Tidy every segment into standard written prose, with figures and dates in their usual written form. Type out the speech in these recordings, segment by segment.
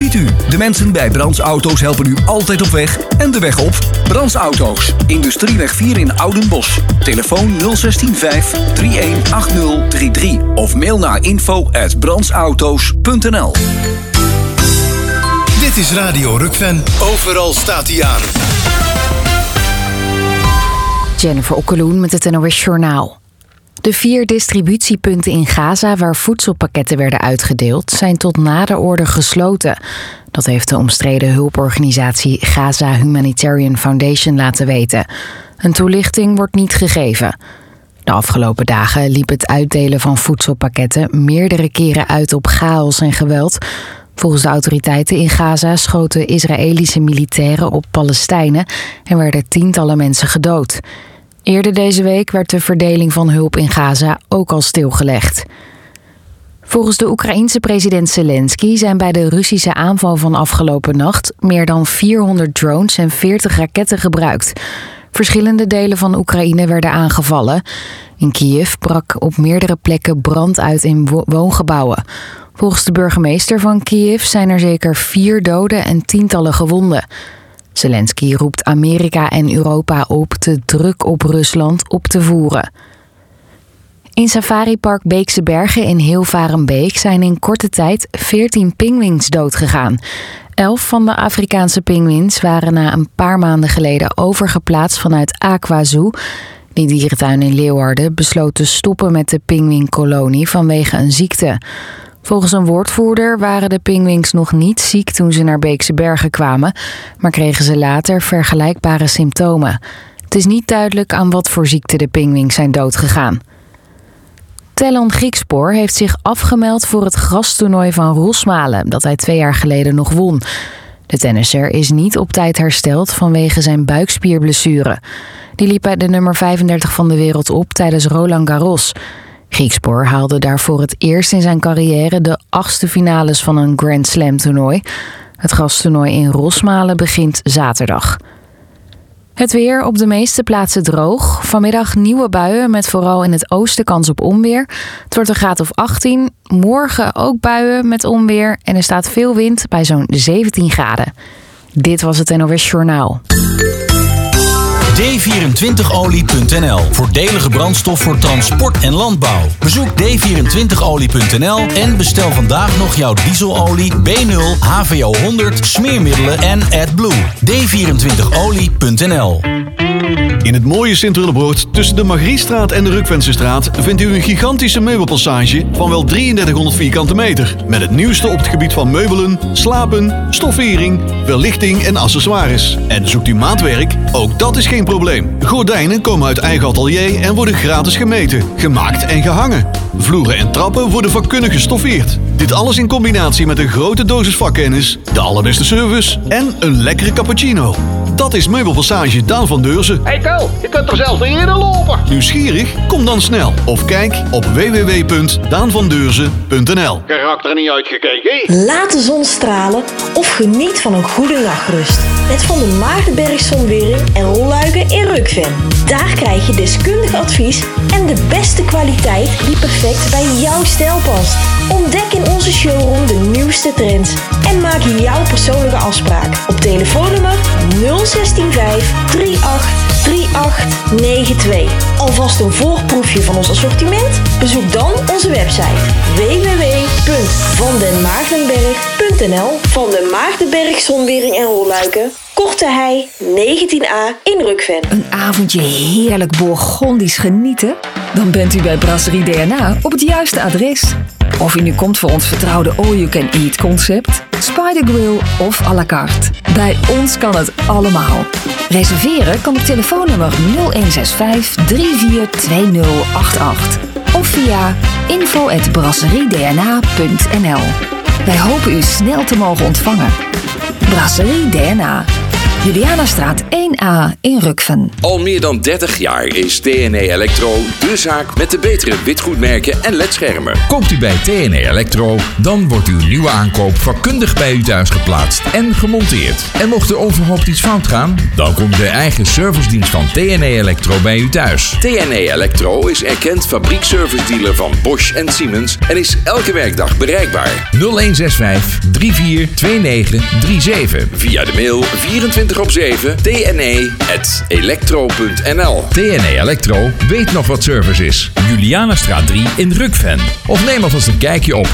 ziet u, de mensen bij Brands Auto's helpen u altijd op weg en de weg op. Brands Auto's, Industrieweg 4 in Oudenbosch. Telefoon 016 318033 of mail naar info@brandsauto's.nl. Dit is Radio Rukven. Overal staat hij aan. Jennifer Okkeloen met het NOS Journaal. De 4 distributiepunten in Gaza waar voedselpakketten werden uitgedeeld zijn tot nader orde gesloten. Dat heeft de omstreden hulporganisatie Gaza Humanitarian Foundation laten weten. Een toelichting wordt niet gegeven. De afgelopen dagen liep het uitdelen van voedselpakketten meerdere keren uit op chaos en geweld. Volgens de autoriteiten in Gaza schoten Israëlische militairen op Palestijnen en werden tientallen mensen gedood. Eerder deze week werd de verdeling van hulp in Gaza ook al stilgelegd. Volgens de Oekraïense president Zelensky zijn bij de Russische aanval van afgelopen nacht meer dan 400 drones en 40 raketten gebruikt. Verschillende delen van Oekraïne werden aangevallen. In Kiev brak op meerdere plekken brand uit in woongebouwen. Volgens de burgemeester van Kiev zijn er zeker 4 doden en tientallen gewonden. Zelensky roept Amerika en Europa op de druk op Rusland op te voeren. In safaripark Beekse Bergen in Hilvarenbeek zijn in korte tijd 14 pinguïns doodgegaan. 11 van de Afrikaanse pinguïns waren na een paar maanden geleden overgeplaatst vanuit Aquazoo. Die dierentuin in Leeuwarden besloot te stoppen met de pinguïnkolonie vanwege een ziekte. Volgens een woordvoerder waren de pinguïns nog niet ziek toen ze naar Beekse Bergen kwamen, maar kregen ze later vergelijkbare symptomen. Het is niet duidelijk aan wat voor ziekte de pinguïns zijn doodgegaan. Tellon Griekspoor heeft zich afgemeld voor het grastoernooi van Rosmalen, dat hij 2 jaar geleden nog won. De tennisser is niet op tijd hersteld vanwege zijn buikspierblessure. Die liep bij de nummer 35 van de wereld op tijdens Roland Garros. Griekspoor haalde daarvoor het eerst in zijn carrière de 8e finales van een Grand Slam toernooi. Het grastoernooi in Rosmalen begint zaterdag. Het weer op de meeste plaatsen droog. Vanmiddag nieuwe buien met vooral in het oosten kans op onweer. Het wordt een graad of 18. Morgen ook buien met onweer en er staat veel wind bij zo'n 17 graden. Dit was het NOS Journaal. D24olie.nl. Voordelige brandstof voor transport en landbouw. Bezoek D24olie.nl en bestel vandaag nog jouw dieselolie, B0, HVO 100, smeermiddelen en AdBlue. D24olie.nl. In het mooie Sint-Willebroord tussen de Margriestraat en de Rukvensenstraat vindt u een gigantische meubelpassage van wel 3300 vierkante meter. Met het nieuwste op het gebied van meubelen, slapen, stoffering, verlichting en accessoires. En zoekt u maatwerk? Ook dat is geen probleem. Gordijnen komen uit eigen atelier en worden gratis gemeten, gemaakt en gehangen. Vloeren en trappen worden vakkundig gestoffeerd. Dit alles in combinatie met een grote dosis vakkennis, de allerbeste service en een lekkere cappuccino. Dat is Meubelpassage Daan van Deurzen. Hey Ko, je kunt er zelfs niet in lopen. Nieuwsgierig? Kom dan snel of kijk op www.daanvandeurzen.nl. Karakter niet uitgekeken. Laat de zon stralen of geniet van een goede nachtrust. Met Van der Maardenberg Zonwering en Rolluiken in Rukven. Daar krijg je deskundig advies en de beste kwaliteit die perfect bij jouw stijl past. Ontdek in onze showroom de nieuwste trends en maak jouw persoonlijke afspraak op telefoonnummer 0165 383892. Alvast een voorproefje van ons assortiment? Bezoek dan onze website www.vandenmaardenberg.nl. Van de Maardenberg Zonwering en Rolluiken, Korte Hei 19A in Rukven. Een avondje heerlijk Bourgondisch genieten? Dan bent u bij Brasserie DNA op het juiste adres. Of u nu komt voor ons vertrouwde all-you-can-eat concept, Spider Grill of à la carte. Bij ons kan het allemaal. Reserveren kan op telefoonnummer 0165 342088 of via info@brasseriedna.nl. Wij hopen u snel te mogen ontvangen. Brasserie DNA. Julianastraat 1A in Rukven. Al meer dan 30 jaar is TNE Electro de zaak met de betere witgoedmerken en ledschermen. Koopt u bij TNE Electro, dan wordt uw nieuwe aankoop vakkundig bij u thuis geplaatst en gemonteerd. En mocht er onverhoopt iets fout gaan, dan komt de eigen servicedienst van TNE Electro bij u thuis. TNE Electro is erkend fabriekservice dealer van Bosch en Siemens en is elke werkdag bereikbaar. 0165 342937. Via de mail 24/7 tne@electro.nl. TNE Electro weet nog wat service is. Julianastraat 3 in Rukven. Of neem alvast een kijkje op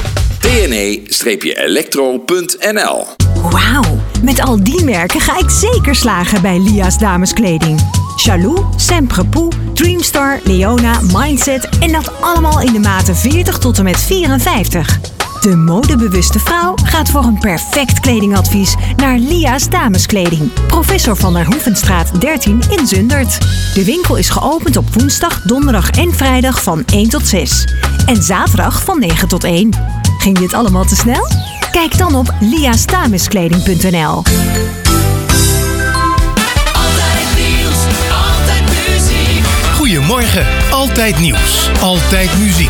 tne-electro.nl. Wauw, met al die merken ga ik zeker slagen bij Lia's dameskleding. Chalou, Sempre-Pou, Dreamstar, Leona, Mindset en dat allemaal in de maten 40 tot en met 54. De modebewuste vrouw gaat voor een perfect kledingadvies naar Lia's dameskleding. Professor van der Hoevenstraat 13 in Zundert. De winkel is geopend op woensdag, donderdag en vrijdag van 1 tot 6. En zaterdag van 9 tot 1. Ging dit allemaal te snel? Kijk dan op liasdameskleding.nl. Goedemorgen, altijd nieuws, altijd muziek.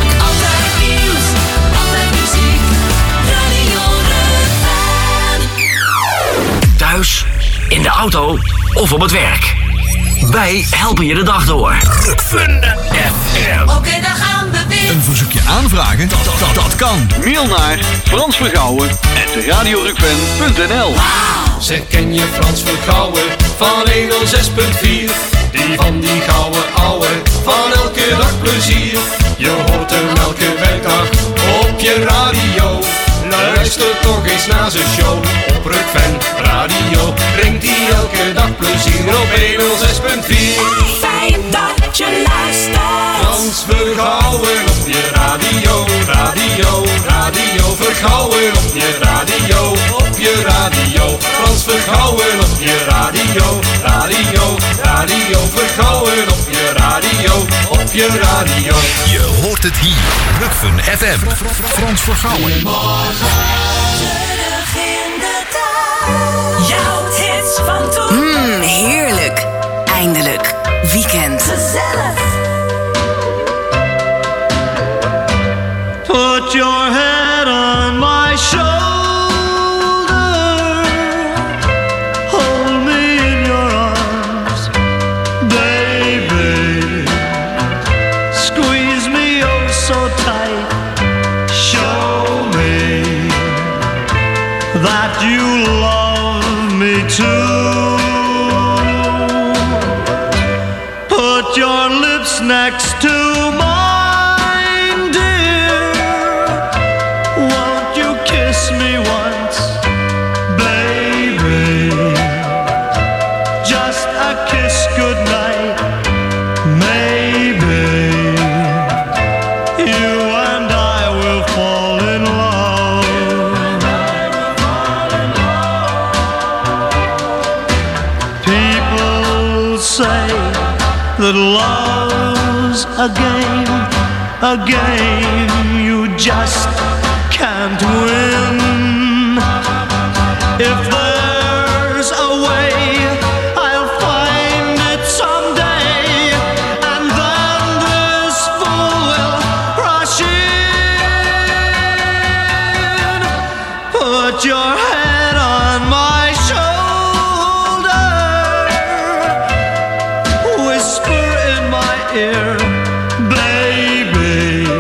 Thuis, in de auto of op het werk. Wij helpen je de dag door. Rukven FM. Oké, dan gaan we weer. Een verzoekje aanvragen? Dat kan. Mail naar fransvergouwen@radiorukven.nl. Zeg, ken je Frans Vergouwen van 106.4? Die van die gouden ouwe, van elke dag plezier. Je hoort hem elke werkdag op je radio. Luister toch eens naar zijn show op Rukven Radio. Brengt hij elke dag plezier op 106.4. Fijn dat je luistert. Frans Vergouwen op je radio, radio, radio. Vergouwen op je radio, op je radio. Frans Vergouwen op je radio, radio, radio. Vergouwen op je radio, op je radio. Je hoort het hier, Rukven FM. Frans Vergouwen. Terug in de tijd. Jouw hits van toen. Heerlijk. Eindelijk. Weekend. Gezellig. Put your head on my shoulder. Hold me in your arms, baby. Squeeze me oh so tight. Show me that you love me too. Put your lips next to mine, dear. Won't you kiss me once, baby? Just a kiss goodnight, maybe. You and I will fall in love. People say that love's a game you just can't win. If there's a way, I'll find it someday, and then this fool will rush in. Put your head on my shoulder, whisper in my ear, baby,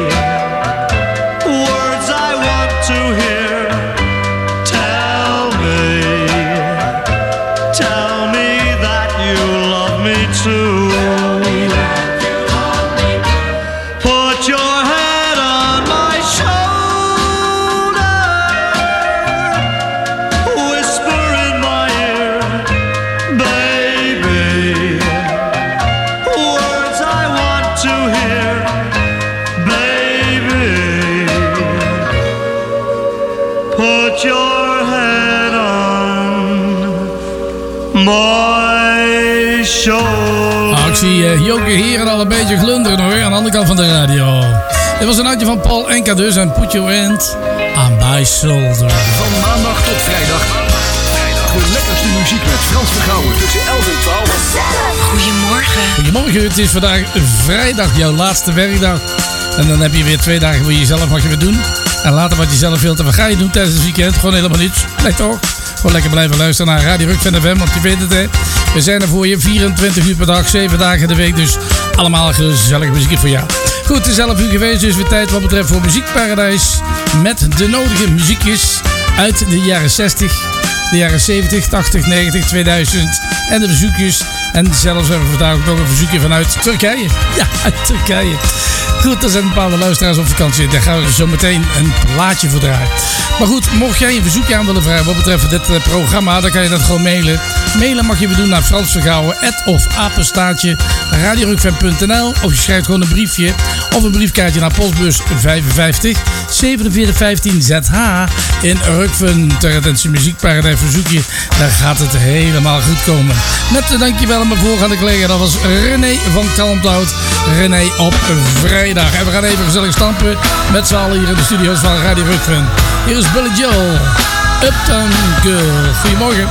words I want to hear. Tell me that you love me too. Put your head on my shoulder, whisper in my ear, baby, words I want to hear, baby. Put your head on my shoulder. Ik zie Joke hier al een beetje glunderen hoor, aan de andere kant van de radio. Dit was een uitje van Paul Enka dus en Put Your Hand on My Shoulder. Van maandag tot vrijdag. De lekkerste muziek met Frans Vergouwen tussen 11 en 12. Goedemorgen. Goedemorgen, het is vandaag vrijdag, jouw laatste werkdag. En dan heb je weer 2 dagen voor jezelf wat je weer doen. En later wat je zelf wilt. En wat ga je doen tijdens het weekend? Gewoon helemaal niets. Nee toch? Gewoon lekker blijven luisteren naar Radio Ruk van FM. Want je weet het hè. We zijn er voor je 24 uur per dag, 7 dagen in de week. Dus allemaal gezellig muziek voor jou. Goed, het is 11 uur geweest. Dus weer tijd wat betreft voor Muziekparadijs. Met de nodige muziekjes uit de jaren 60, de jaren 70, 80, 90, 2000. En de verzoekjes. En zelfs hebben we vandaag ook nog een verzoekje vanuit Turkije. Ja, uit Turkije. Goed, er zijn bepaalde luisteraars op vakantie. Daar gaan we zo meteen een plaatje voor draaien. Maar goed, mocht jij een verzoekje aan willen vragen wat betreft dit programma, dan kan je dat gewoon mailen. Mailen mag je doen naar fransvergouwen@apenstaartje radiorukfm.nl. Of je schrijft gewoon een briefje of een briefkaartje naar postbus 55 4715 ZH in Rukven. Ter attentie Muziekparadijs verzoekje. Daar gaat het helemaal goed komen. Met de dankjewel aan mijn voorgaande collega. Dat was René van Kalmthout. René op vrijdag. En we gaan even gezellig stampen met z'n allen hier in de studio's van Radio Rukven. Hier is Billy Joel, Uptown Girl. Goedemorgen.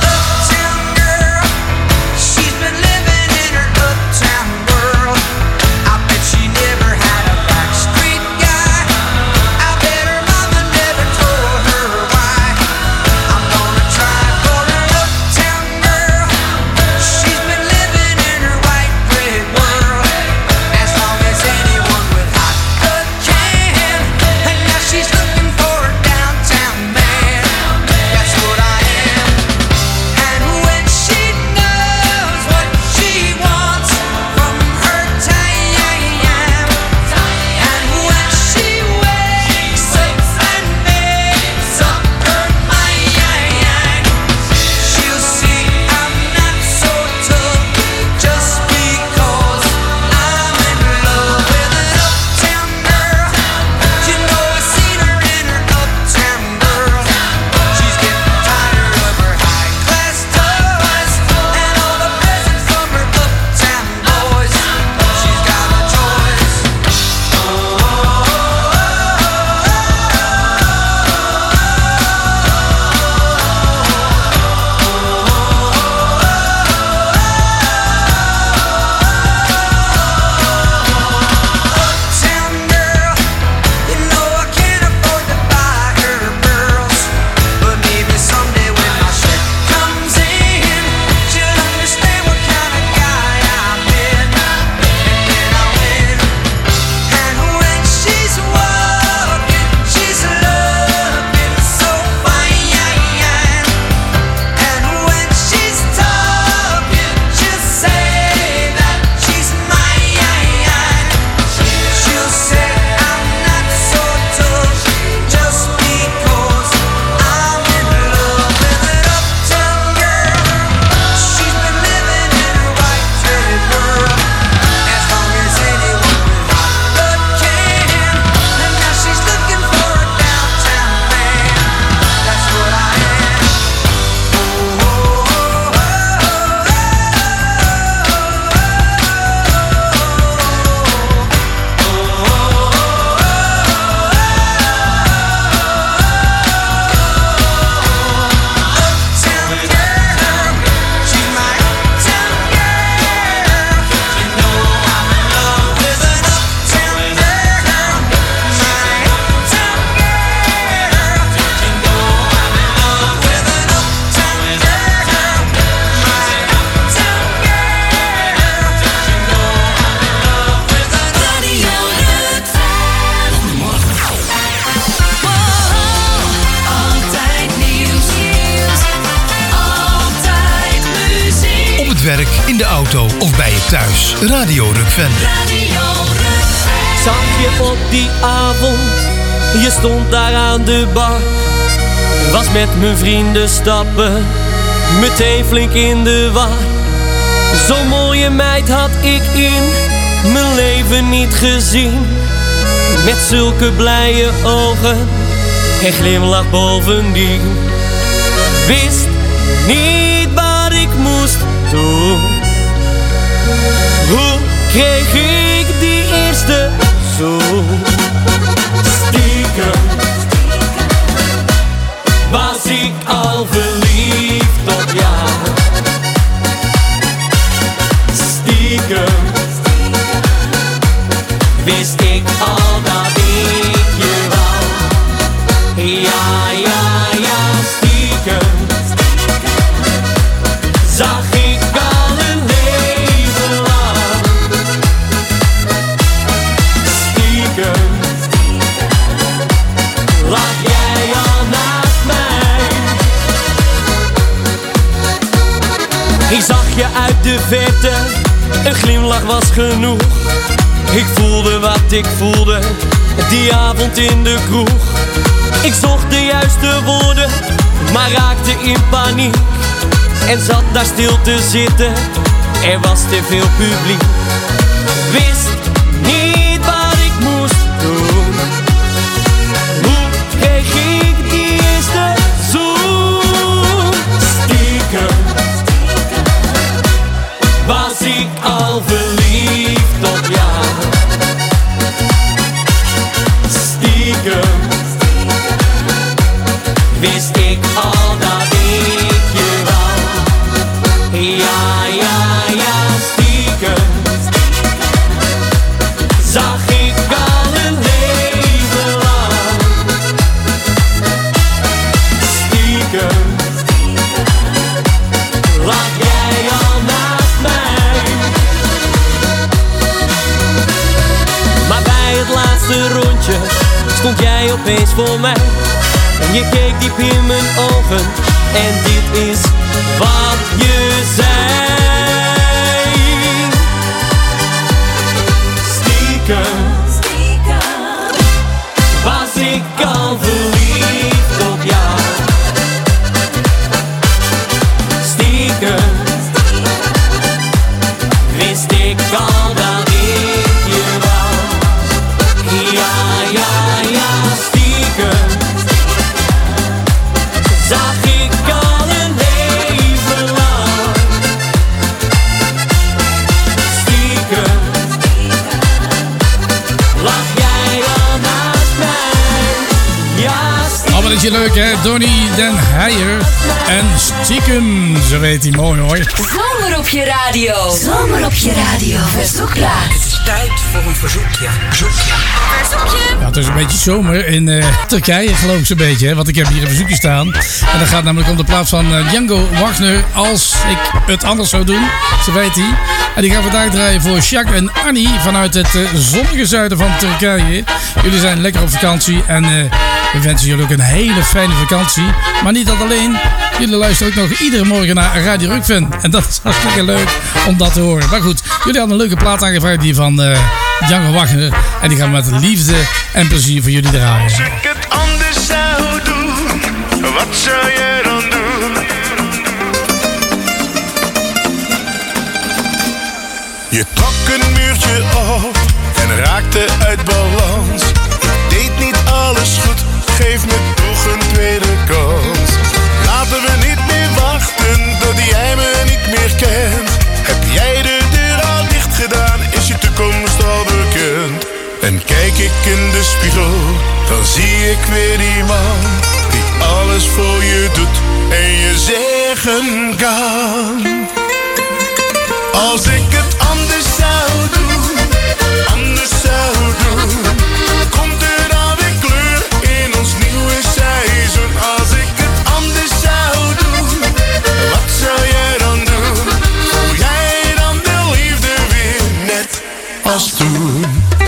in de auto of bij je thuis. Radio Rukven. Zag je op die avond, je stond daar aan de bar. Was met mijn vrienden stappen, meteen flink in de war. Zo'n mooie meid had ik in mijn leven niet gezien. Met zulke blije ogen en glimlach bovendien. Wist niet wat ik moest doen. Hoe kreeg ik die eerste zoen? Stiekem was ik al verliefd op jou. Ik zag je uit de verte, een glimlach was genoeg. Ik voelde wat ik voelde, die avond in de kroeg. Ik zocht de juiste woorden, maar raakte in paniek. En zat daar stil te zitten, er was te veel publiek. Wist niet wat ik moest doen. Hoe kreeg ik die eerste zoen? Stiekem was ik al verliefd op jou. Stiekem wist ik al dat ik je wou. Ja, ja, ja, stiekem zag ik al een leven lang. Stiekem lag jij al naast mij. Maar bij het laatste rondje stond jij opeens voor mij. En je keek diep in mijn ogen en dit is wat je zei. Stiekem was ik al verliefd op jou. Stiekem wist ik al dat ik je wou. Ja, ja, ja, stiekem zag ik al een leven lang. Stiekem lag jij al naast mij. Ja, stiekem. Oh, wat is je leuk, hè? Donnie Den Heijer en Stiekem, zo weet hij mooi hoor. Zomer op je radio. Zomer op je radio. Verzoekplaat. Het is tijd voor een verzoekje. Verzoekje. Ja, het is een beetje zomer in Turkije, geloof ik zo'n beetje. Hè? Want ik heb hier een verzoekje staan. En dat gaat namelijk om de plaats van Django Wagner. Als ik het anders zou doen, zo weet hij. En die gaan vandaag draaien voor Jacques en Annie vanuit het zonnige zuiden van Turkije. Jullie zijn lekker op vakantie en we wensen jullie ook een hele fijne vakantie. Maar niet dat alleen. Jullie luisteren ook nog iedere morgen naar Radio Rukven. En dat is hartstikke leuk om dat te horen. Maar goed, jullie hadden een leuke plaat aangevraagd, die van Django Wagner. En die gaan we met liefde en plezier voor jullie draaien. Als ik het anders zou doen, wat zou jij dan doen? Je trok een muurtje op en raakte uit balans. Ik deed niet alles goed, geef me toch een tweede kans. Laten we niet meer wachten tot jij me niet meer kent. Heb jij de deur al dicht gedaan, is je toekomst al bekend. En kijk ik in de spiegel, dan zie ik weer die man die alles voor je doet en je zeggen kan. Als ik het anders zou doen, komt er dan weer kleur in ons nieuwe seizoen. Als ik het anders zou doen, wat zou jij dan doen? Voel jij dan de liefde weer net als toen?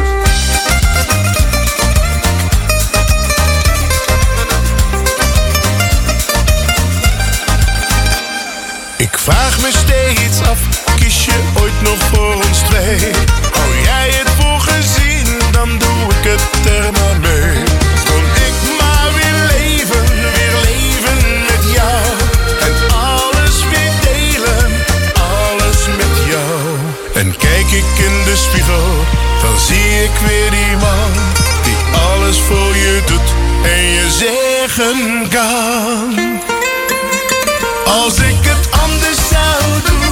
Ik vraag me steeds af, kies je ooit nog voor ons twee? Hou jij het voor gezien, dan doe ik het er maar mee. Kon ik maar weer leven met jou. En alles weer delen, alles met jou. En kijk ik in de spiegel, dan zie ik weer die man die alles voor je doet en je zeggen kan. Als ik het anders zou doen,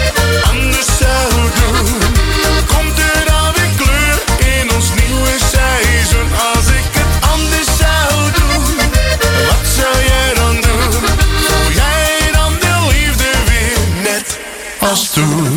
komt er dan weer kleur in ons nieuwe seizoen. Als ik het anders zou doen, wat zou jij dan doen? Voel jij dan de liefde weer net als toen?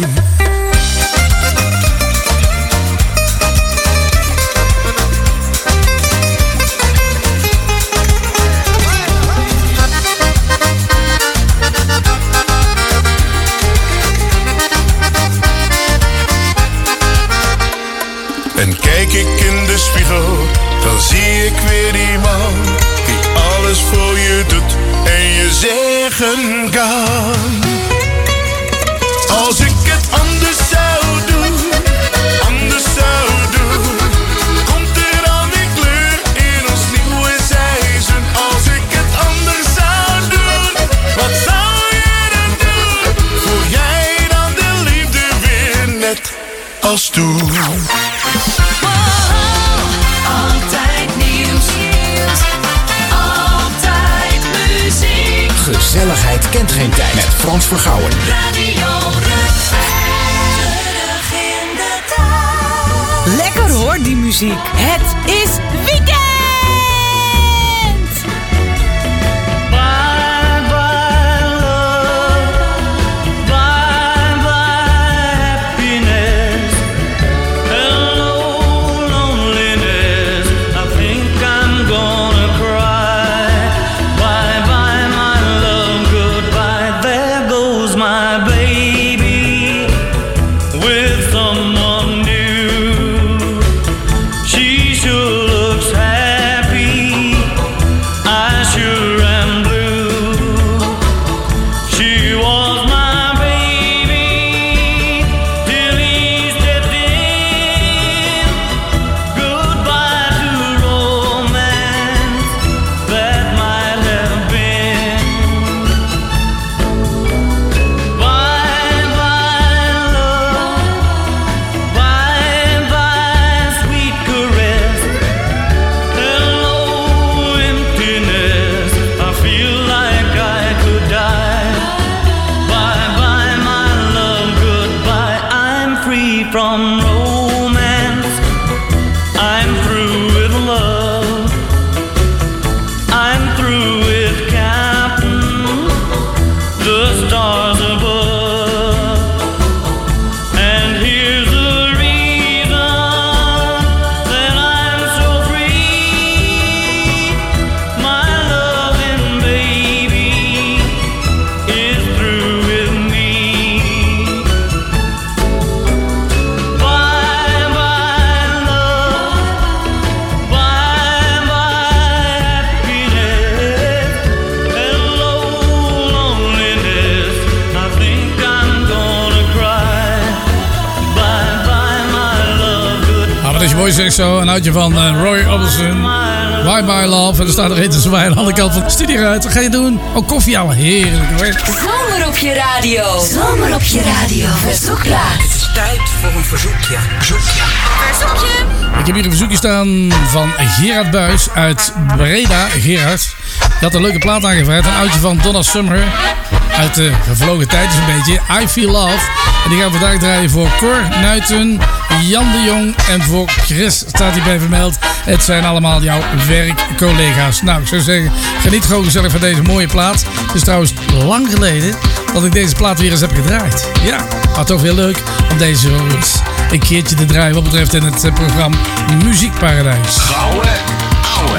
En kijk ik in de spiegel, dan zie ik weer die man die alles voor je doet en je zeggen kan. Als ik het anders zou doen, komt er dan weer kleur in ons nieuwe seizoen. Als ik het anders zou doen, wat zou je dan doen? Voel jij dan de liefde weer net als toen? Altijd nieuws, altijd muziek. Gezelligheid kent geen tijd. Met Frans Vergouwen. Radio terug in de tijd. Lekker hoor, die muziek. Het is weekend! Bye bye love, bye bye happiness, hello loneliness, I think I'm gonna cry. Bye bye my love, goodbye, there goes my baby with someone new. She sure looks happy, I sure am blue. She was my baby till he stepped in. Goodbye to romance that might have been. Bye bye love, bye bye sweet caress, hello emptiness, I feel like I could die. Bye bye my love, goodbye, I'm free from romance, I'm through with love, I'm through with counting the stars above. And here's the reason that I'm so free. My loving baby is through with me. Bye bye love, bye bye happiness, hello loneliness, I think I'm gonna cry. Bye bye my love, goodbye. Ah, wat is je mooi zeg zo. Een uitje van Roy Orbison. Bye bye love. En er staat er een te zwaaien aan de andere kant van de studio uit. Wat ga je doen? Oh, koffie halen. Heerlijk hoor. Zomer op je radio. Zomer op je radio. Verzoekplaat. Het is tijd voor een verzoekje. Verzoekje. Ik heb hier een verzoekje staan van Gerard Buijs uit Breda. Gerard, je had een leuke plaat aangevraagd. Een uitje van Donna Summer. Uit de gevlogen tijd is een beetje. I Feel Love. En die gaan we vandaag draaien voor Cor Nuiten, Jan de Jong en voor Chris staat hierbij vermeld. Het zijn allemaal jouw werkcollega's. Nou, ik zou zeggen, geniet gewoon gezellig van deze mooie plaat. Het is trouwens lang geleden dat ik deze plaat weer eens heb gedraaid. Ja, maar toch heel leuk om deze een keertje te draaien wat betreft in het programma Muziekparadijs. Gouden ouwe.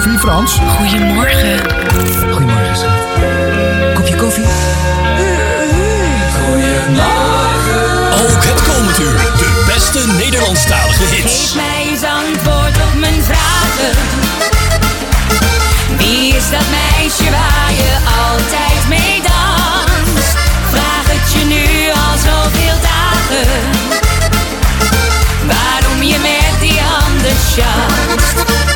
koffie, Frans? Goedemorgen. Goedemorgen, schat. Kopje koffie? Goedemorgen. Ook het komend uur. De beste Nederlandstalige hits. Geef mij eens antwoord op mijn vragen. Wie is dat meisje waar je altijd mee danst? Vraag het je nu al zoveel dagen. Waarom je met die ander chanst?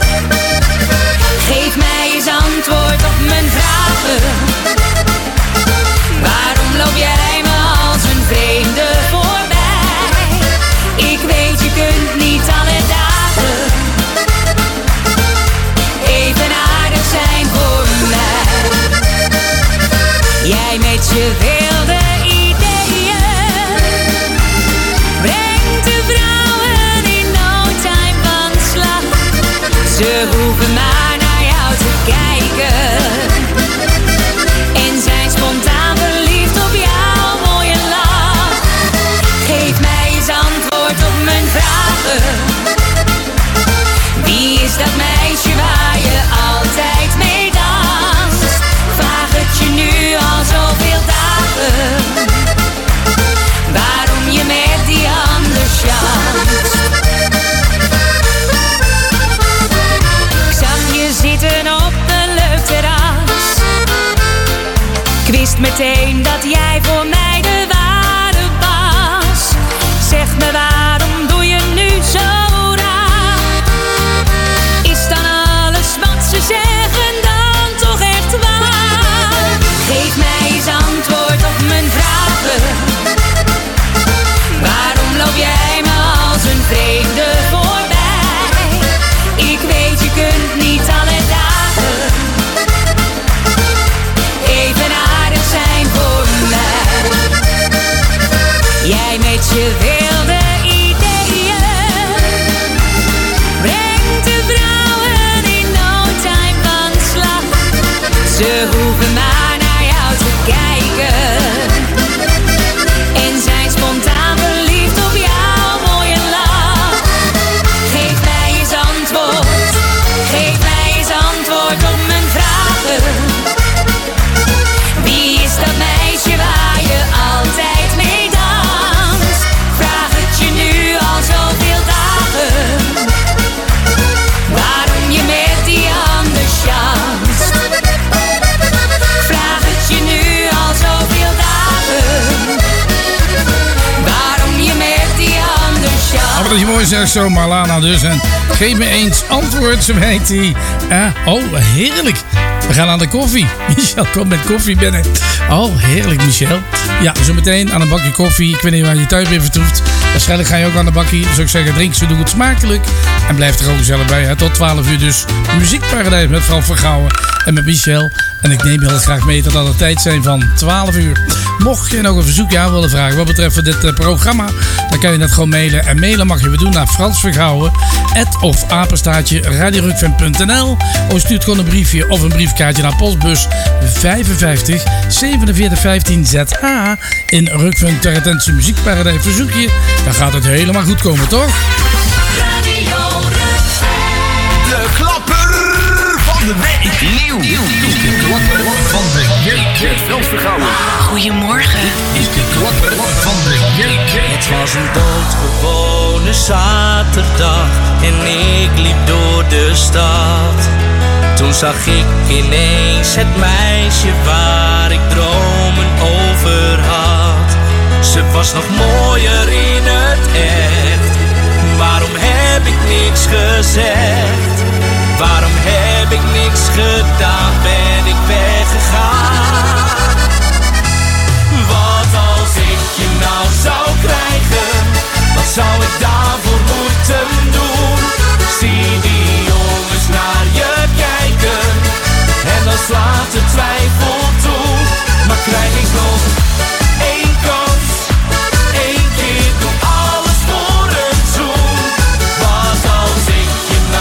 Geef mij eens antwoord op mijn vragen. Waarom loop jij me als een vreemde voorbij? Ik weet je kunt niet alle dagen even aardig zijn voor mij. Jij met je wilde ideeën brengt de vrouwen in no time van slag. Ze hoeven maar naar jou te kijken en zijn spontaan verliefd op jouw mooie lach. Geef mij eens antwoord op mijn vragen. Wie is dat meisje waar je altijd mee danst? Vraag het je nu al zoveel dagen. Waarom je met die ander chanst? Ik zag je zitten op een leuk terras. Ik wist meteen dat jij voor mij de ware was. Zeg me waarom doe je nu zo raar? Is dan alles wat ze zeggen dan toch echt waar? Geef mij eens antwoord op mijn vragen. Waarom loop jij me als een vreemde voorbij? Ik weet je kunt niet alle dagen even aardig zijn voor mij. Jij met je wilde ideeën brengt de vrouwen in no time van slag. Ze hoeven maar naar jou te kijken en zijn spontaan verliefd op jouw mooie lach. Geef mij eens antwoord, geef mij eens antwoord op mijn vragen. Wie is dat meisje waar je altijd mee danst? Vraag het je nu al zoveel dagen. Waarom je met die ander chanst? Vraag het je nu al zoveel dagen. Waarom je met die ander chanst? Maar dat je mooi zegt zo, Marlana dus. En geef me eens antwoord, zo heet hij. Oh, heerlijk. We gaan aan de koffie. Michel komt met koffie binnen. Oh, heerlijk, Michel. Ja, zo meteen aan een bakje koffie. Ik weet niet waar je thuis weer vertoeft. Waarschijnlijk ga je ook aan de bakkie. Dus ik zeg, drink ze, doe het smakelijk. En blijf er ook gezellig bij. Hè. Tot 12 uur dus. Muziekparadijs met Frans Vergouwen en met Michel. En ik neem je heel graag mee tot aan de tijd zijn van 12 uur. Mocht je nog een verzoekje aan willen vragen wat betreft dit programma, dan kan je dat gewoon mailen. En mailen mag je weer doen naar Frans Vergouwen @ radiorukfm.nl. Of stuurt gewoon een briefje of een briefkaartje naar postbus 55 4715 ZH in Rukven ter attentie Muziekparadijs. Verzoek je, dan gaat het helemaal goed komen, toch? De klapper van de week. Nieuw. De klapper van de week. Met Frans Vergouwen. Goedemorgen. Is de klapper van de week. Het was een doodgewone zaterdag en ik liep door de stad. Toen zag ik ineens het meisje waar ik dromen over had. Ze was nog mooier in het echt. Waarom heb ik niks gezegd? Waarom heb ik niks gedaan? Ben ik weggegaan? Wat als ik je nou zou krijgen? Wat zou ik daarvoor moeten doen? Zie die jongens naar je kijken en dan slaat de twijfel toe. Maar krijg ik nog één kans, één keer, doe alles voor een zoen. Wat als ik je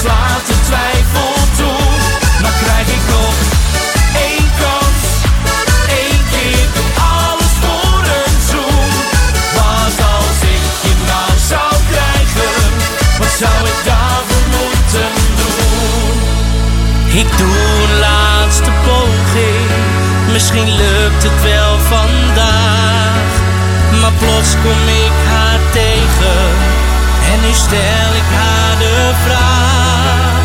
slaat de twijfel toe. Maar krijg ik nog één kans, één keer, doe alles voor een zoen. Wat als ik je nou zou krijgen, wat zou ik daarvoor moeten doen? Ik doe een laatste poging, misschien lukt het wel vandaag. Maar plots kom ik haar tegen en nu stel ik haar de vraag.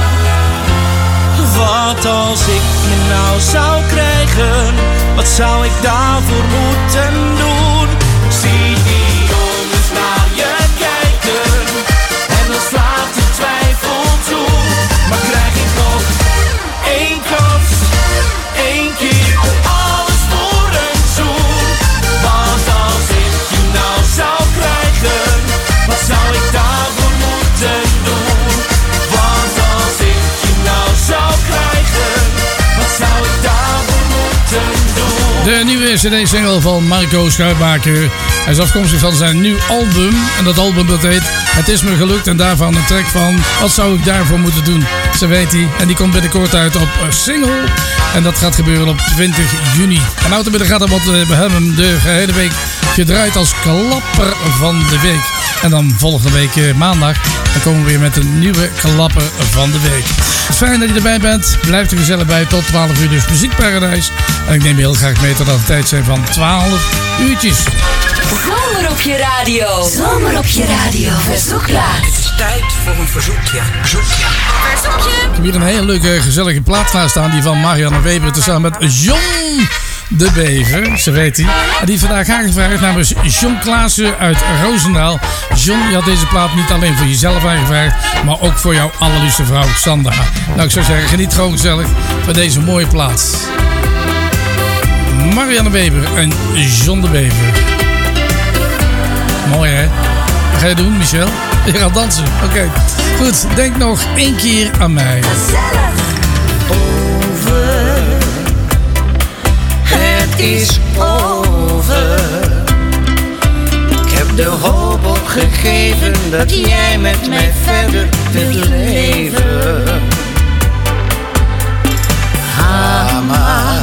Wat als ik je nou zou krijgen, wat zou ik daarvoor moeten doen? Zie die jongens naar je kijken en dan slaat de twijfel toe. Maar krijg ik nog één kans, één keer, alles voor een zoen. Wat als ik je nou zou krijgen, wat zou ik daarvoor moeten doen? Want als ik je nou zou krijgen, wat zou ik daarvoor moeten doen? De nieuwe CD-single van Marco Schuitmaker. Hij is afkomstig van zijn nieuw album. En dat album dat heet Het is me gelukt. En daarvan een track van Wat zou ik daarvoor moeten doen? Zo weet hij. En die komt binnenkort uit op single. En dat gaat gebeuren op 20 juni. En Autobidden gaat er wat. We hebben hem de gehele week gedraaid als klapper van de week. En dan volgende week maandag. Dan komen we weer met een nieuwe klapper van de week. Het is fijn dat je erbij bent. Blijf er gezellig bij tot 12 uur. Dus Muziekparadijs. En ik neem je heel graag mee totdat het tijd zijn van 12 uurtjes. Zomer op je radio. Zomer op je radio. Verzoekplaat. Het is tijd voor een verzoekje. Verzoekje. Ik heb hier een hele leuke, gezellige plaat klaar staan. Die van Marianne Weber. Tezamen met John de Bever. Ze weet hij. En die vandaag aangevraagd namens John Klaassen uit Roosendaal. John, je had deze plaat niet alleen voor jezelf aangevraagd, maar ook voor jouw allerliefste vrouw Sandra. Nou, ik zou zeggen, geniet gewoon gezellig van deze mooie plaat. Marianne Weber en John de Bever. Mooi, hè? Wat ga je doen, Michel? Je gaat dansen. Oké. Goed, denk nog één keer aan mij. Over. Het is over. Ik heb de hoop opgegeven dat jij met mij verder wilt leven. Ga maar.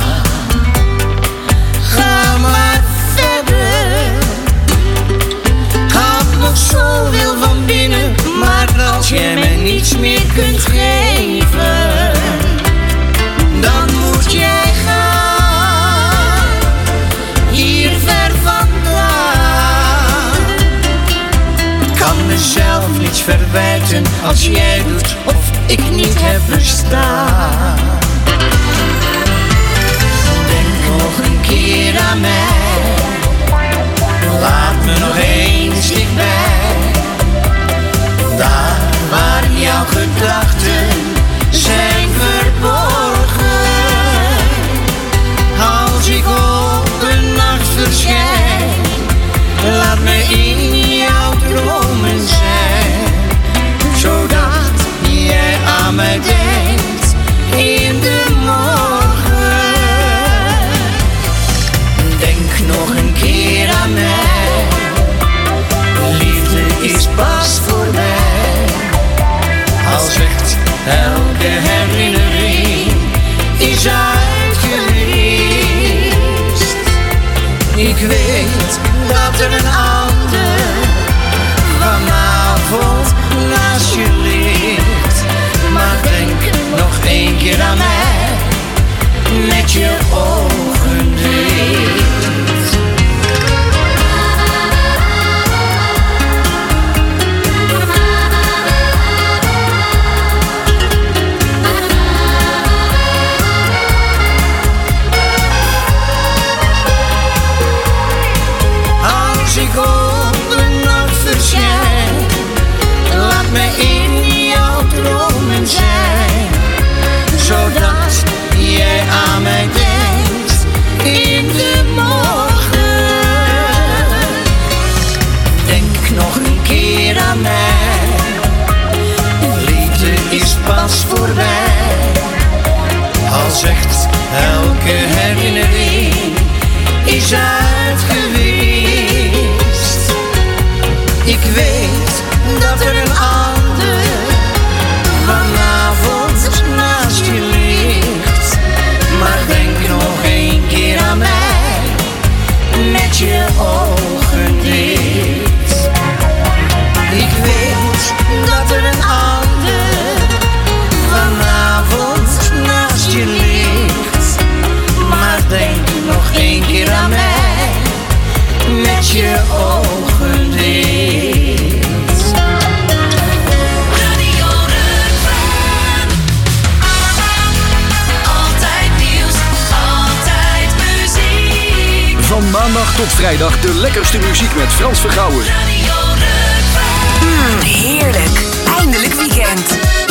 Ga maar verder. Ik had nog zoveel van binnen, maar als jij mij niets meer kunt geven, dan moet jij gaan, hier ver vandaan. Ik kan mezelf niets verwijten als jij doet of ik niet heb bestaan. Denk nog een keer aan mij, laat me nog eens dichtbij. Daar waar jouw gedachten zijn verborgen. Als ik op een nacht verschijn, laat me in jouw dromen zijn. Zodat jij aan mij denkt in de morgen. Denk nog een keer aan mij. Liefde is pas voorbij. Al zegt elke herinnering is uitgewist. Ik weet dat er een ander vanavond naast je ligt. Maar denk nog één keer aan mij, met je ogen dicht. Als ik op een nacht verschijn, laat me in jouw dromen zijn. Zodat jij aan mij denkt in de morgen. Denk nog een keer aan mij. Liefde is pas voorbij. Al zegt elke herinnering is uitgewist. Ik weet dat er een ander vanavond Van maandag tot vrijdag de lekkerste muziek met Frans Vergouwen. Heerlijk. Eindelijk weekend.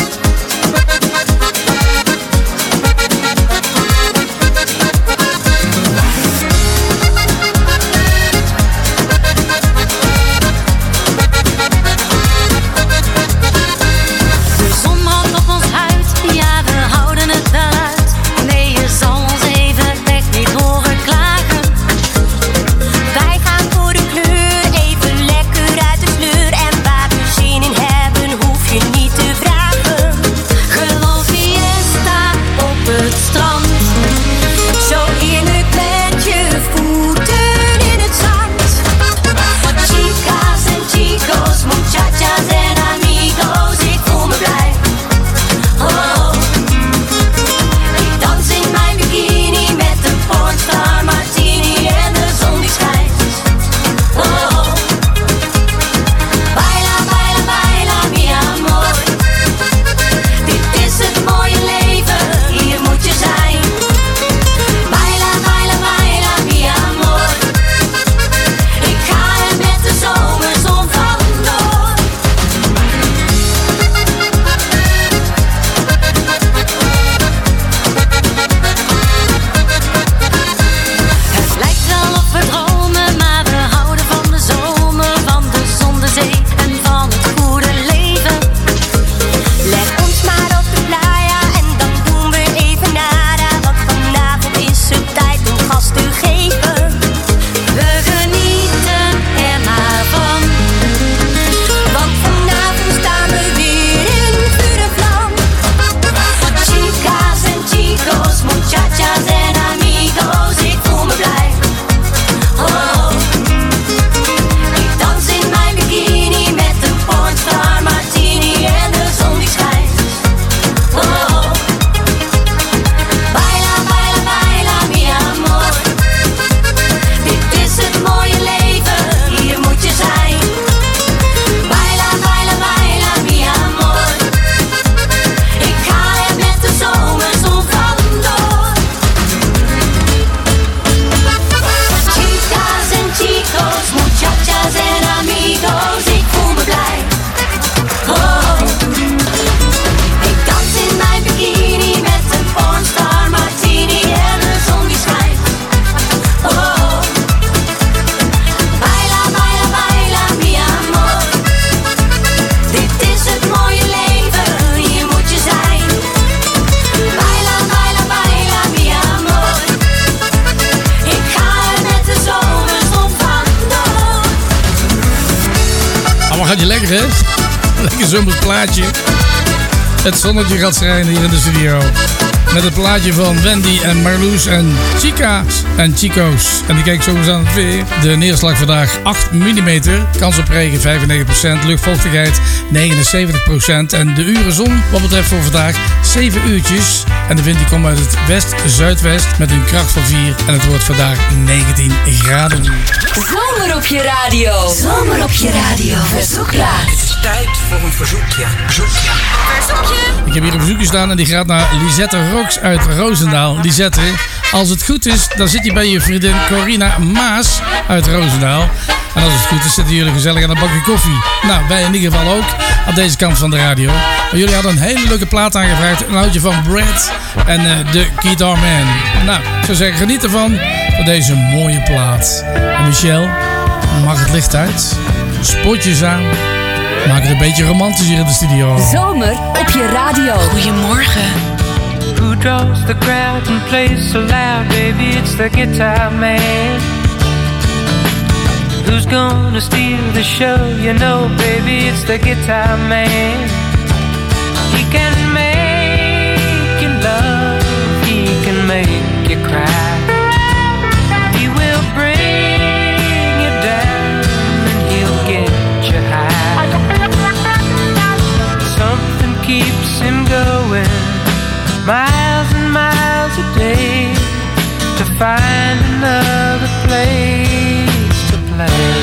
Lekker zomers plaatje. Het zonnetje gaat schijnen hier in de studio. Met het plaatje van Wendy en Marloes en Chica's en Chico's. En die kijk zo eens aan het weer. De neerslag vandaag 8 mm. Kans op regen 95%. Luchtvochtigheid 79%. En de uren zon wat betreft voor vandaag 7 uurtjes. En de wind die komt uit het west-zuidwest met een kracht van 4. En het wordt vandaag 19 graden. Zomer op je radio. Zomer op je radio. Verzoekplaat. Het is tijd voor een verzoekje. Verzoekje. Ik heb hier een verzoekje staan en die gaat naar Lisette Rox uit Roosendaal. Lisette, als het goed is, dan zit je bij je vriendin Corina Maas uit Roosendaal. En als het goed is, zitten jullie gezellig aan een bakje koffie. Nou, wij in ieder geval ook, aan deze kant van de radio. Maar jullie hadden een hele leuke plaat aangevraagd. Een oudje van Brad en The Guitar Man. Nou, ik zou zeggen, geniet ervan voor deze mooie plaat. En Michel, mag het licht uit? Spotjes aan. Maak het een beetje romantisch hier in de studio. Zomer op je radio. Goedemorgen. Who draws the crowd and plays so loud, baby, it's the guitar man. Who's gonna steal the show, you know, baby, it's the guitar man. He can make you love, he can make you cry. He will bring you down and he'll get you high. Something keeps him going miles and miles a day to find another place to play.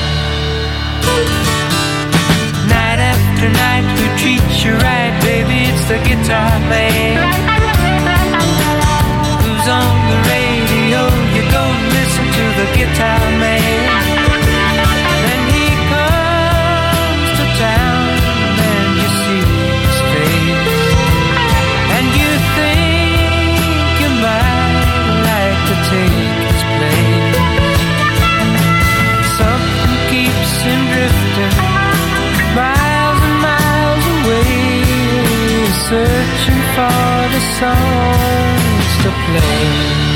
Night after night, who treats you right, baby, it's the guitar man. Who's on the radio, you go listen to the guitar searching for the songs to play.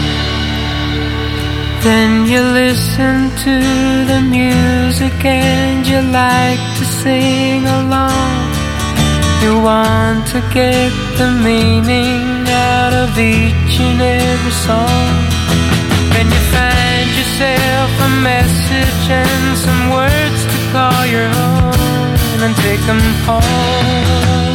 Then you listen to the music and you like to sing along. You want to get the meaning out of each and every song. Then you find yourself a message and some words to call your own and take them home.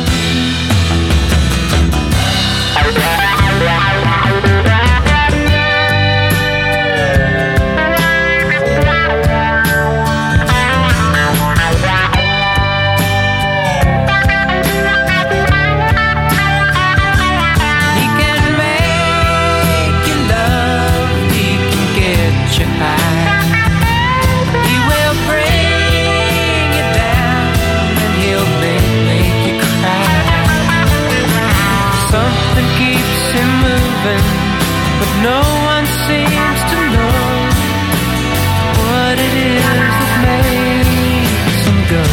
But no one seems to know what it is that makes them go.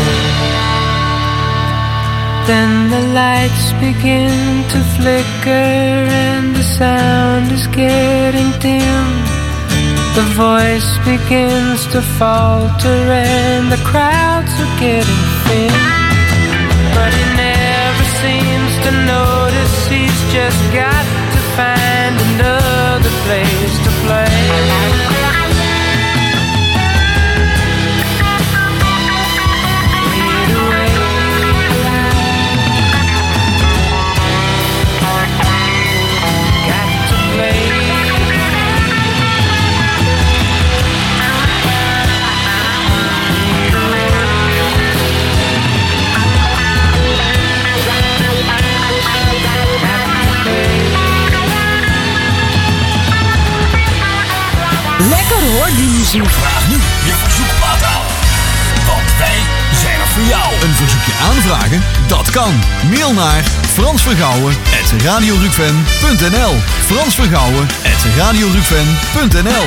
Then the lights begin to flicker and the sound is getting dim. The voice begins to falter and the crowds are getting thin. But he never seems to notice, he's just got to find another place to play. Lekker hoor, die muziek. Vraag nu je verzoekplaat aan. Want wij zijn er voor jou. Een verzoekje aanvragen? Dat kan. Mail naar fransvergouwen@radiorukven.nl. fransvergouwen@radiorukven.nl.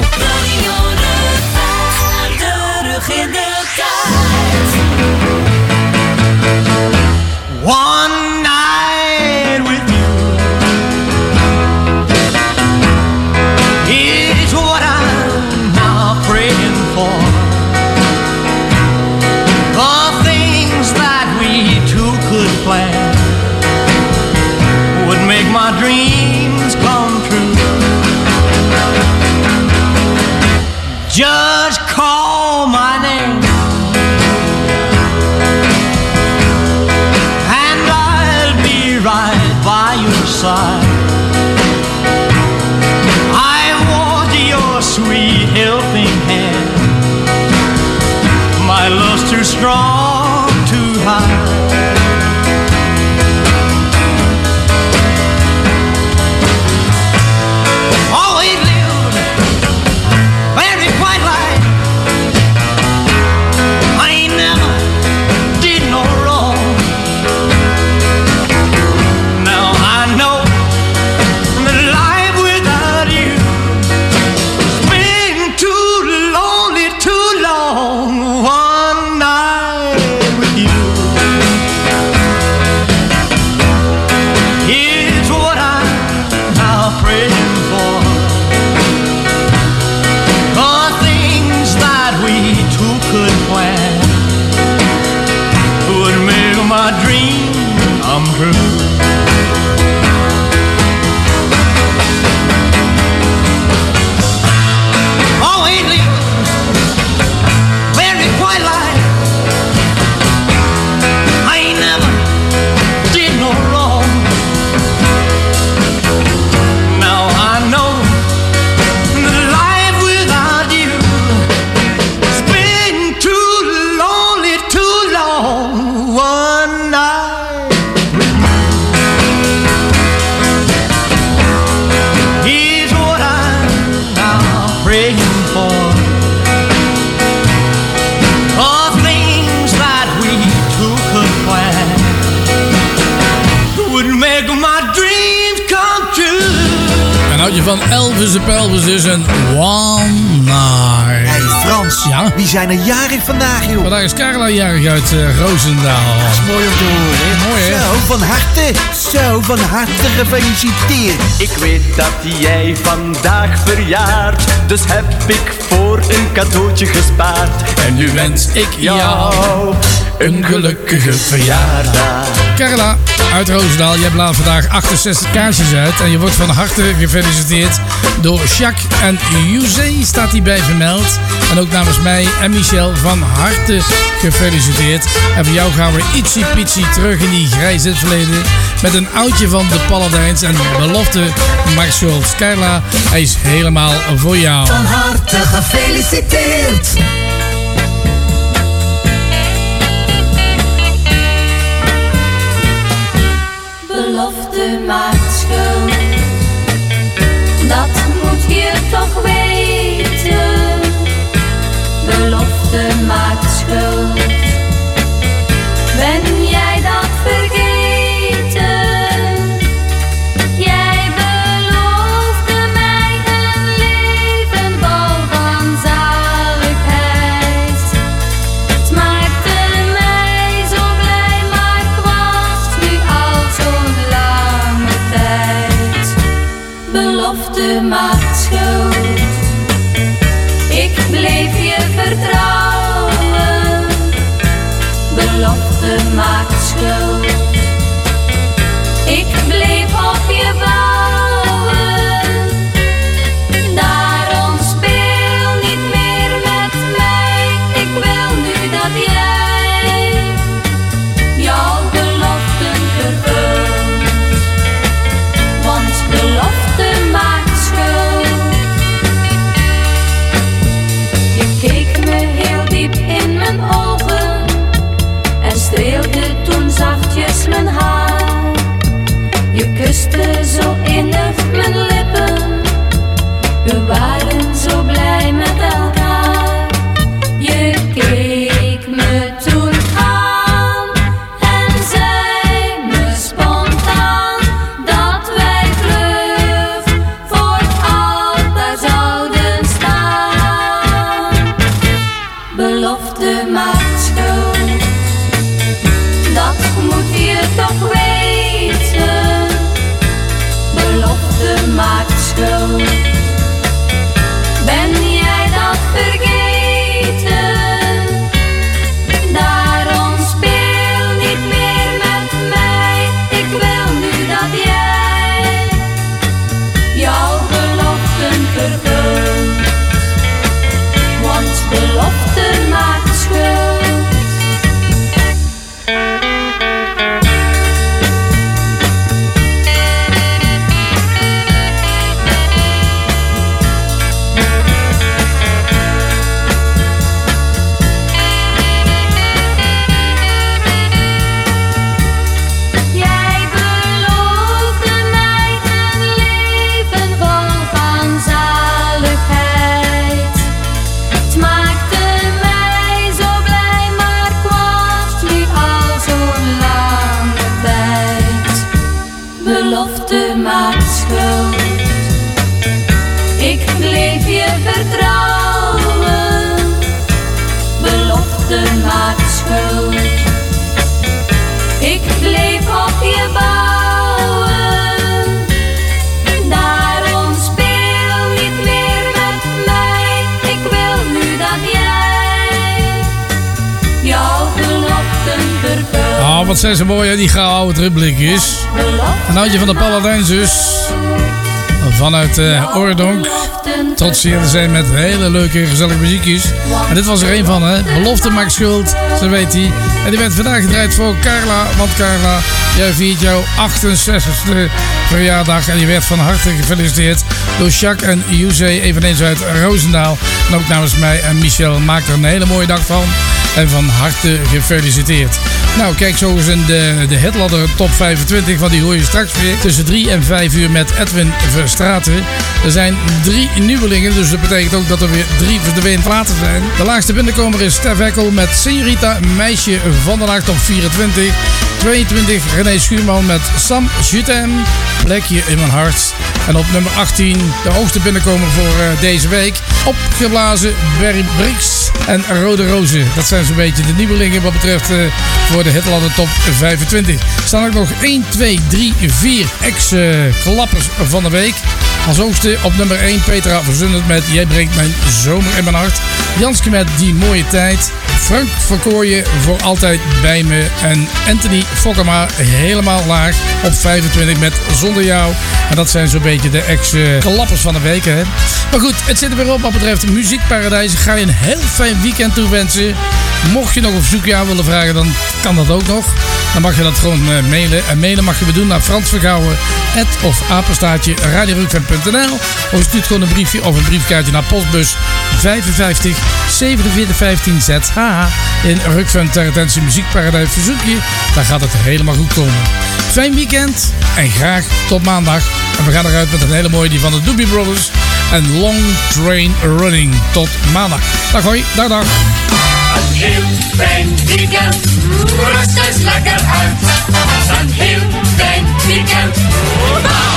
Terug in de tijd. One night with you is what I'm now praying for. The things that we two could plan would make my dreams come true. Just call my name and I'll be right by your side. I want your sweet helping hand. My love's too strong to hide. Always lived very quiet life. I ain't never did no wrong. Now I know that life without you has been too lonely, too long. One night with you oudje van Elvis de Pelvis dus een One Night. Hey Frans, ja? Wie zijn er jarig vandaag, joh? Vandaag is Carla jarig uit Roosendaal. Dat is mooi om te horen, hè? Mooi, hè? Zo, van harte gefeliciteerd. Ik weet dat jij vandaag verjaart, dus heb ik voor een cadeautje gespaard. En nu wens ik jou een gelukkige verjaardag. Carla uit Roosendaal, jij blaast vandaag 68 kaarsjes uit. En je wordt van harte gefeliciteerd door Jacques en José, staat hierbij vermeld. En ook namens mij en Michel van harte gefeliciteerd. En voor jou gaan we ietsie pietsie terug in die grijze het verleden. Met een oudje van de Paladijns en belofte Max Schultz. Carla, hij is helemaal voor jou. Van harte gefeliciteerd. Belofte maakt schuld, dat moet je toch weten. Belofte maakt schuld, ben jij dat vergeten? Jij beloofde mij een leven vol van zaligheid. Het maakte mij zo blij, maar ik was nu al zo'n lange tijd. Belofte maakt schuld, ik bleef je vertrouwen. Belofte maakt schuld, ik bleef op je bouwen. Daarom speel niet meer met mij, ik wil nu dat jij jouw beloften vervult. Want belofte maakt schuld. Je keek me heel diep in mijn ogen en streelde toen zachtjes mijn haar. Je kuste zo innig mijn lippen, we waren zo blij met elkaar. Je keek me toen aan en zei me spontaan dat wij vlug voor altijd zouden staan. Belofte maakt schuld, dat moet je toch weten. Belofte maakt schuld, ben jij dat vergeten? Daarom speel niet meer met mij, ik wil nu dat jij jouw beloften vervult. Want belofte maakt schuld. Jij beloofde mij een leven vol van zaligheid. Het maakte mij zo blij, maar ik was nu al zo'n lange tijd. Belofte maakt schuld, ik bleef je vertrouwen. Belofte maakt schuld, ik bleef op je bouwen. Daarom speel niet meer met mij, ik wil nu dat jij jouw beloften vervult. Oh, wat zijn ze mooi, hè? Die gouden oude terugblikjes. Een oudje van de Paladijns dus. Vanuit Oordonk. Trots hier te zijn met hele leuke, gezellige muziekjes. En dit was er een van, hè. Belofte maakt schuld, zo weet hij. En die werd vandaag gedraaid voor Carla. Want Carla, jij viert jouw 68e verjaardag. En je werd van harte gefeliciteerd door Jacques en José, eveneens uit Roosendaal. En ook namens mij en Michel. Maak er een hele mooie dag van. En van harte gefeliciteerd. Nou, kijk zo eens in de hitladder top 25. Want die hoor je straks weer tussen 3 en 5 uur met Edwin Verstraeten. Er zijn 3 nieuwelingen, dus dat betekent ook dat er weer 3 verdwenen platen zijn. De laagste binnenkomer is Stef Eckel met Señorita, meisje van de laag top 24. 22 René Schuurman met Sam Jutem, Plekje in mijn hart. En op nummer 18 de hoogste binnenkomer voor deze week. Opgeblazen Barry Briggs en Rode Rozen. Dat zijn zo'n beetje de nieuwelingen wat betreft voor de Hitlanden Top 25. Er staan ook nog 1, 2, 3, 4 ex-klappers van de week. Als hoogste op nummer 1 Petra Verzundert met Jij brengt mijn zomer in mijn hart. Janske met Die mooie tijd. Frank Verkooyen voor Altijd bij me. En Anthony Fokkema helemaal laag op 25 met Zonder jou. En dat zijn zo'n beetje de ex-klappers van de week. Hè? Maar goed, het zit er weer op wat betreft Muziekparadijs. Ik ga je een heel fijn weekend toewensen. Mocht je nog een verzoekje aan willen vragen, dan kan dat ook nog. Dan mag je dat gewoon mailen. En mailen mag je doen naar Frans Vergouwen @apenstaartje radiorukven.nl. Of je stuurt gewoon een briefje of een briefkaartje naar postbus 55 4715 ZH in Rukven ter attentie Muziekparadijs verzoekje. Dan gaat het helemaal goed komen. Fijn weekend en graag tot maandag. En we gaan eruit met een hele mooie die van de Doobie Brothers en Long Train Running. Tot maandag. Dag hoi, dag dag. Een heel fijn weekend, rust eens lekker uit. Een heel fijn weekend, wow!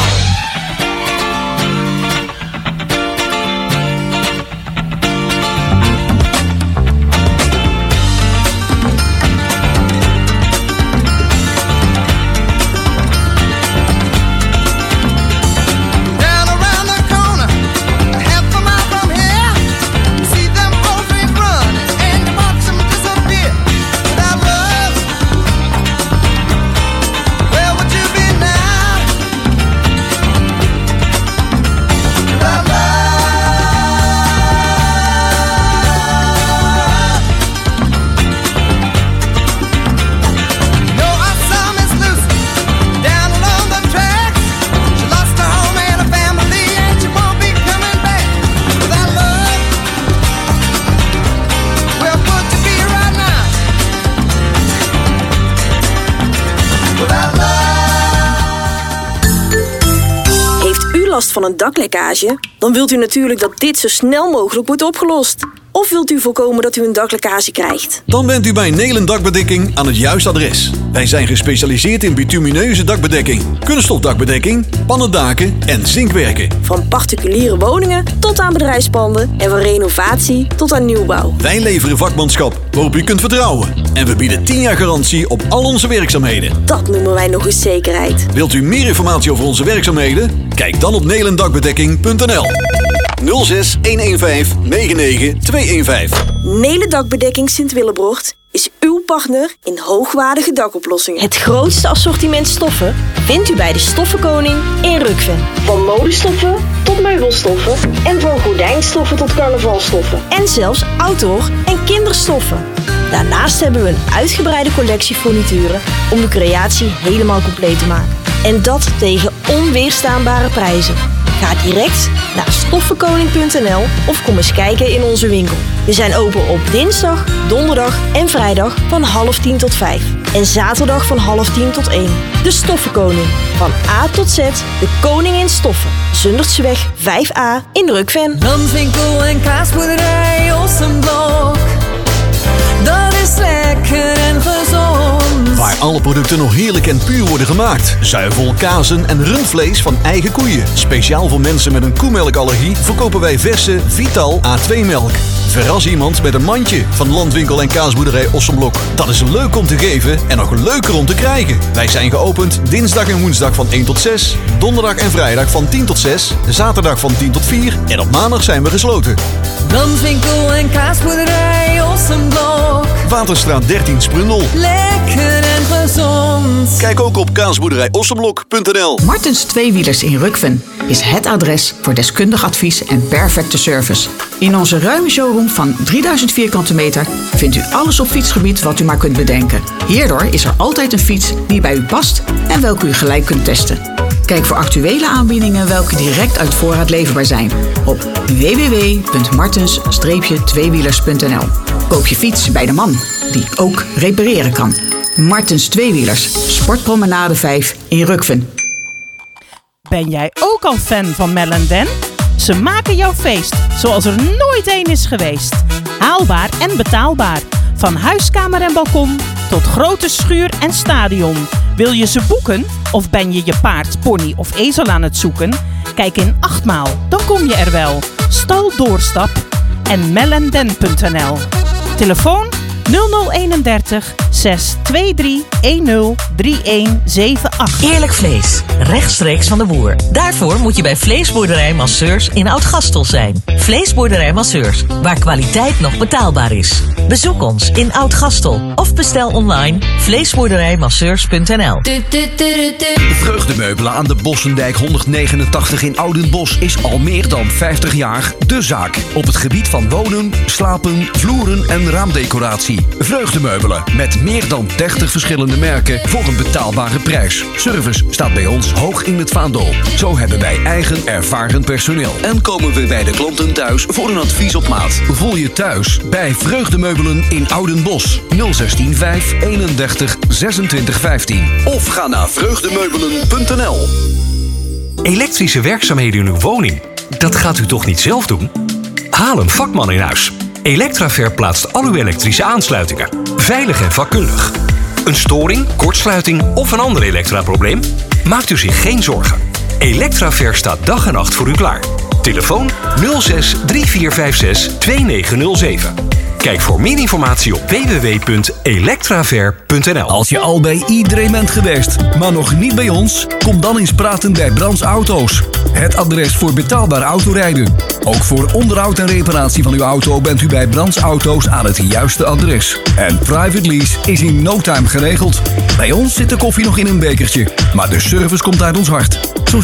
Van een daklekkage? Dan wilt u natuurlijk dat dit zo snel mogelijk wordt opgelost. Of wilt u voorkomen dat u een daklekkage krijgt? Dan bent u bij Nelen Dakbedekking aan het juiste adres. Wij zijn gespecialiseerd in bitumineuze dakbedekking, kunststofdakbedekking, pannendaken en zinkwerken. Van particuliere woningen tot aan bedrijfspanden en van renovatie tot aan nieuwbouw. Wij leveren vakmanschap waarop u kunt vertrouwen. En we bieden 10 jaar garantie op al onze werkzaamheden. Dat noemen wij nog eens zekerheid. Wilt u meer informatie over onze werkzaamheden? Kijk dan op nelendakbedekking.nl 06 115 99 215. Nelen Dakbedekking Sint-Willebrocht is uw partner in hoogwaardige dakoplossingen. Het grootste assortiment stoffen vindt u bij de Stoffenkoning in Rukven. Van modestoffen tot meubelstoffen en van gordijnstoffen tot carnavalstoffen. En zelfs outdoor- en kinderstoffen. Daarnaast hebben we een uitgebreide collectie furnituren om de creatie helemaal compleet te maken. En dat tegen onweerstaanbare prijzen. Ga direct naar stoffenkoning.nl of kom eens kijken in onze winkel. We zijn open op dinsdag, donderdag en vrijdag van 9:30 tot 5. En zaterdag van 9:30 tot 1. De Stoffenkoning. Van A tot Z, de koning in stoffen. Zundertseweg 5A in Rukven. Landwinkel en kaasboerderij Ossenblok. Dat is lekker en gezond. Waar alle producten nog heerlijk en puur worden gemaakt. Zuivel, kazen en rundvlees van eigen koeien. Speciaal voor mensen met een koemelkallergie verkopen wij verse Vital A2-melk. Verras iemand met een mandje van Landwinkel en kaasboerderij Ossenblok. Dat is leuk om te geven en nog leuker om te krijgen. Wij zijn geopend dinsdag en woensdag van 1 tot 6. Donderdag en vrijdag van 10 tot 6. Zaterdag van 10 tot 4. En op maandag zijn we gesloten. Landwinkel en kaasboerderij Ossenblok. Waterstraat 13 Sprundel. Lekker en gezond. Kijk ook op kaasboerderijossenblok.nl. Martens Tweewielers in Rukven is het adres voor deskundig advies en perfecte service. In onze ruime showroom van 3000 vierkante meter vindt u alles op fietsgebied wat u maar kunt bedenken. Hierdoor is er altijd een fiets die bij u past en welke u gelijk kunt testen. Kijk voor actuele aanbiedingen welke direct uit voorraad leverbaar zijn op www.martens-tweewielers.nl. Koop je fiets bij de man die ook repareren kan. Martens Tweewielers, Sportpromenade 5 in Rukven. Ben jij ook al fan van Mel & Dan? Ze maken jouw feest zoals er nooit één is geweest. Haalbaar en betaalbaar. Van huiskamer en balkon tot grote schuur en stadion. Wil je ze boeken of ben je je paard, pony of ezel aan het zoeken? Kijk in 8 maal, dan kom je er wel. Stal Doorstap en mellenden.nl. Telefoon 0031 623 103178. Eerlijk vlees, rechtstreeks van de boer. Daarvoor moet je bij Vleesboerderij Masseurs in Oud-Gastel zijn. Vleesboerderij Masseurs, waar kwaliteit nog betaalbaar is. Bezoek ons in Oud-Gastel of bestel online vleesboerderijmasseurs.nl. Vreugdemeubelen aan de Bossendijk 189 in Oudenbosch is al meer dan 50 jaar de zaak. Op het gebied van wonen, slapen, vloeren en raamdecoratie. Vreugdemeubelen met meer dan 30 verschillende merken voor een betaalbare prijs. Service staat bij ons hoog in het vaandel. Zo hebben wij eigen ervaren personeel. En komen we bij de klanten thuis voor een advies op maat. Voel je thuis bij Vreugdemeubelen in Oudenbosch 016 5 31 26 15. Of ga naar vreugdemeubelen.nl. Elektrische werkzaamheden in uw woning? Dat gaat u toch niet zelf doen? Haal een vakman in huis. Electraver plaatst al uw elektrische aansluitingen. Veilig en vakkundig. Een storing, kortsluiting of een ander elektraprobleem? Maakt u zich geen zorgen. Electraver staat dag en nacht voor u klaar. Telefoon 06 3456 2907. Kijk voor meer informatie op www.electraver.nl. Als je al bij iedereen bent geweest, maar nog niet bij ons, kom dan eens praten bij Brands Auto's. Het adres voor betaalbaar autorijden. Ook voor onderhoud en reparatie van uw auto bent u bij Brands Auto's aan het juiste adres. En private lease is in no time geregeld. Bij ons zit de koffie nog in een bekertje, maar de service komt uit ons hart. Zo